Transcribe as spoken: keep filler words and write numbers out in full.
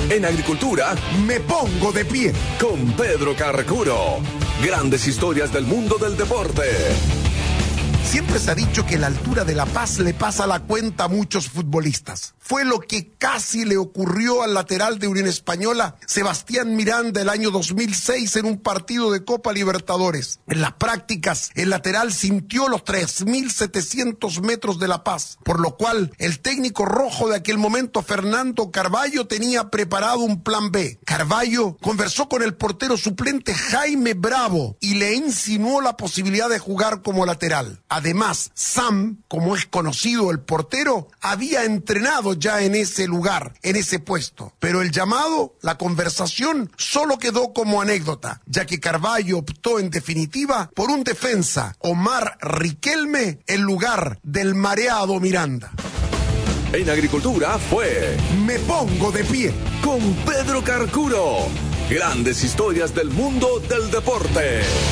En agricultura, me pongo de pie con Pedro Carcuro. Grandes historias del mundo del deporte. Siempre se ha dicho que la altura de La Paz le pasa la cuenta a muchos futbolistas. Fue lo que casi le ocurrió al lateral de Unión Española, Sebastián Miranda, el año dos mil seis en un partido de Copa Libertadores. En las prácticas, el lateral sintió los tres mil setecientos metros de La Paz, por lo cual el técnico rojo de aquel momento, Fernando Carvalho, tenía preparado un plan B. Carvalho conversó con el portero suplente Jaime Bravo y le insinuó la posibilidad de jugar como lateral. Además, Sam, como es conocido el portero, había entrenado ya en ese lugar, en ese puesto. Pero el llamado, la conversación, solo quedó como anécdota, ya que Carvalho optó en definitiva por un defensa, Omar Riquelme, en lugar del mareado Miranda. En agricultura fue Me pongo de pie con Pedro Carcuro. Grandes historias del mundo del deporte.